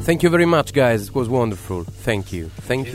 Thank you very much, guys. It was wonderful. Thank you.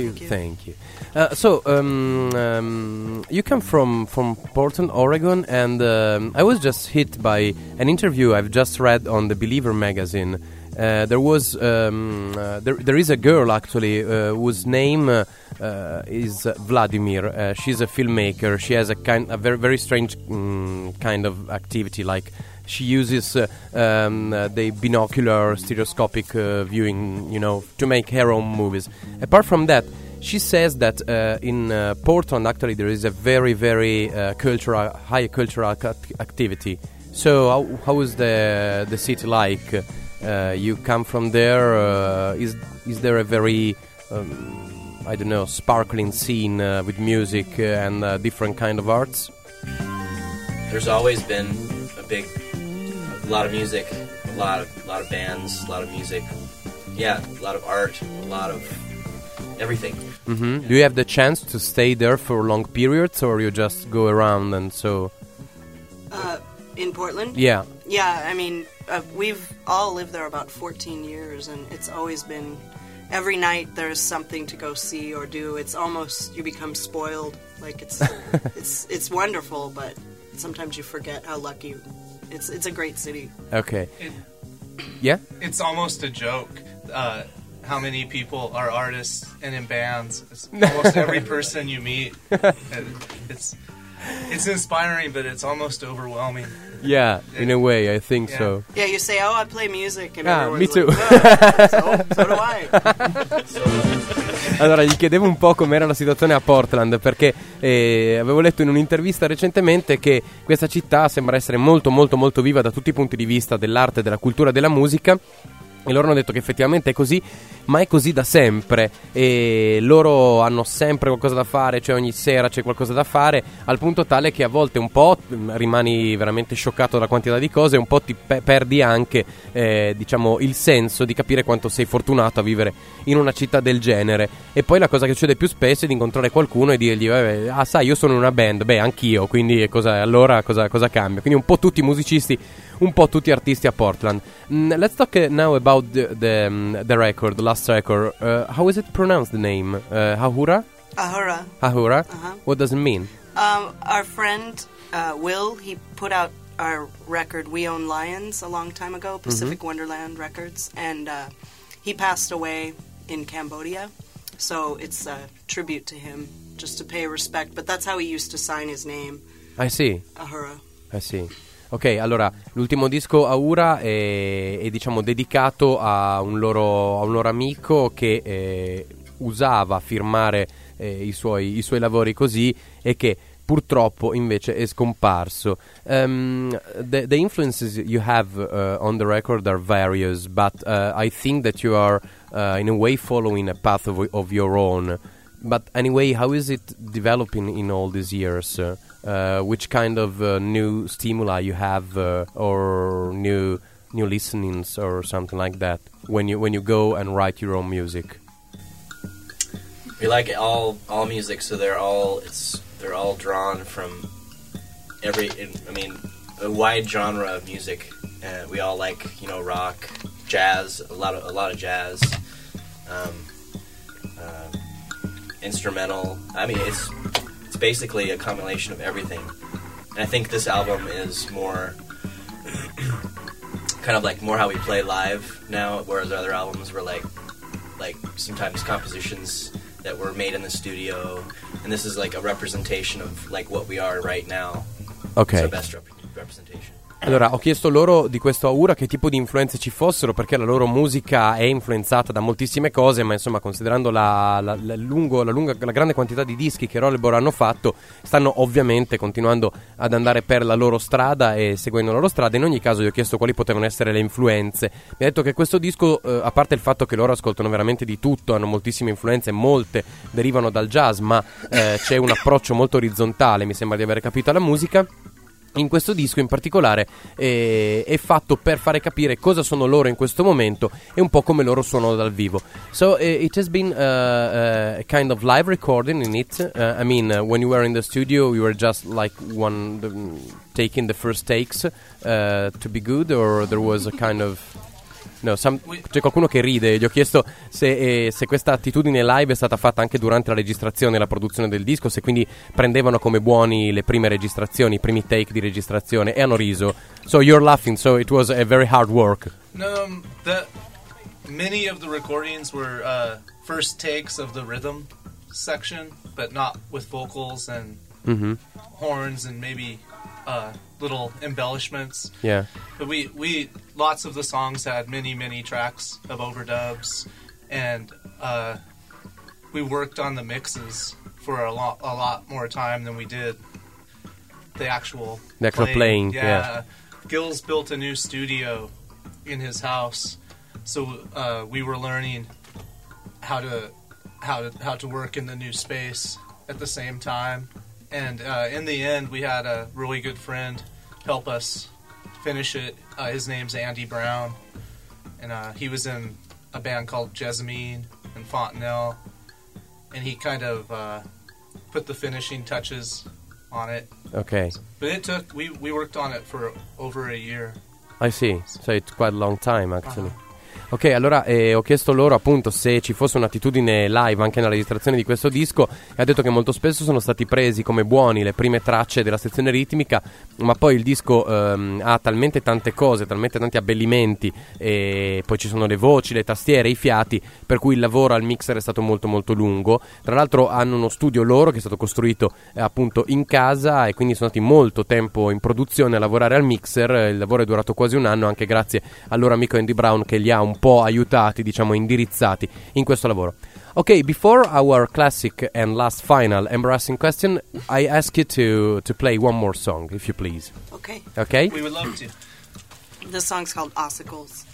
You come from Portland, Oregon, and I was just hit by an interview I've just read on the Believer magazine. There is a girl actually whose name is Vladimir. She's a filmmaker. She has a very very strange kind of activity. Like she uses the binocular stereoscopic viewing, to make her own movies. Apart from that, she says that in Portland actually there is a very very high cultural activity. So how is the city like? You come from there. Is there a very sparkling scene with music and different kind of arts? There's always been a lot of music, a lot of bands, a lot of music. Yeah, a lot of art, a lot of everything. Mm-hmm. Yeah. Do you have the chance to stay there for long periods, or you just go around and so? In Portland? Yeah. Yeah, I mean, we've all lived there about 14 years, and it's always been, every night there's something to go see or do. It's almost, you become spoiled. Like, it's wonderful, but sometimes you forget how lucky. It's a great city. Okay. Yeah? It's almost a joke. How many people are artists and in bands? It's almost every person you meet. It's inspiring, but it's almost overwhelming. Yeah, in a way, I think so. Yeah, you say, I play music, and me too. Like, so do I. Allora, gli chiedevo un po' com'era la situazione a Portland, perché avevo letto in un'intervista recentemente che questa città sembra essere molto molto molto viva da tutti i punti di vista dell'arte, della cultura e della musica. E loro hanno detto che effettivamente è così, ma è così da sempre, e loro hanno sempre qualcosa da fare, cioè ogni sera c'è qualcosa da fare, al punto tale che a volte un po' rimani veramente scioccato dalla quantità di cose, un po' ti perdi anche il senso di capire quanto sei fortunato a vivere in una città del genere. E poi la cosa che succede più spesso è di incontrare qualcuno e dirgli sai, io sono in una band, anch'io, quindi allora cosa cambia? Quindi un po' tutti i musicisti, un po' tutti artisti a Portland. Let's talk now about the record, the last record. How is it pronounced, the name? Ahura? Ahura. Ahura? Uh-huh. What does it mean? Our friend Will, he put out our record We Own Lions a long time ago, Pacific Wonderland Records, and he passed away in Cambodia, so it's a tribute to him, just to pay respect, but that's how he used to sign his name. I see. Ahura. I see. Ok, allora, l'ultimo disco Ahura è dedicato a un loro amico che usava firmare i suoi lavori così, e che purtroppo invece è scomparso. The influences you have on the record are various, but I think that you are in a way following a path of your own. But anyway, how is it developing in all these years? Which kind of new stimuli you have, or new listenings or something like that when you go and write your own music? We like all music, so they're all drawn from a wide genre of music. We all like rock, jazz, a lot of jazz, instrumental. I mean, it's basically a combination of everything. And I think this album is more kind of like more how we play live now, whereas other albums were like sometimes compositions that were made in the studio, and this is like a representation of like what we are right now. Okay. It's our best representation. Allora, ho chiesto loro di questo Ahura che tipo di influenze ci fossero, perché la loro musica è influenzata da moltissime cose, ma insomma, considerando la grande quantità di dischi che Rollerball hanno fatto, stanno ovviamente continuando ad andare per la loro strada e seguendo la loro strada. In ogni caso, gli ho chiesto quali potevano essere le influenze. Mi ha detto che questo disco, a parte il fatto che loro ascoltano veramente di tutto, hanno moltissime influenze, molte derivano dal jazz, ma c'è un approccio molto orizzontale, mi sembra di aver capito, alla musica. In questo disco in particolare è fatto per fare capire cosa sono loro in questo momento e un po' come loro suonano dal vivo. So it has been a kind of live recording in it. I mean, when you were in the studio, you were just like taking the first takes to be good, or there was a kind of No, c'è qualcuno che ride. Gli ho chiesto se questa attitudine live è stata fatta anche durante la registrazione e la produzione del disco, se quindi prendevano come buoni le prime registrazioni, i primi take di registrazione, e hanno riso. So you're laughing, so it was a very hard work. No, many of the recordings were first takes of the rhythm section, but not with vocals and horns and maybe little embellishments. Yeah. But we lots of the songs had many tracks of overdubs, and we worked on the mixes for a lot more time than we did the actual playing. Yeah. Gil's built a new studio in his house, so we were learning how to work in the new space at the same time. And in the end, we had a really good friend help us finish it. His name's Andy Brown, and he was in a band called Jessamine and Fontanelle, and he kind of put the finishing touches on it. Okay. But it took, we worked on it for over a year. I see, so it's quite a long time actually. Ok, allora ho chiesto loro appunto se ci fosse un'attitudine live anche nella registrazione di questo disco, e ha detto che molto spesso sono stati presi come buoni le prime tracce della sezione ritmica, ma poi il disco ha talmente tante cose, talmente tanti abbellimenti, e poi ci sono le voci, le tastiere, i fiati, per cui il lavoro al mixer è stato molto molto lungo. Tra l'altro hanno uno studio loro che è stato costruito appunto in casa, e quindi sono stati molto tempo in produzione a lavorare al mixer. Il lavoro è durato quasi un anno, anche grazie al loro amico Andy Brown che li ha un po' aiutati, diciamo indirizzati in questo lavoro. Ok, before our classic and last final embarrassing question, I ask you to play one more song, if you please. Okay. Okay? We would love to. This song's called Ossicles.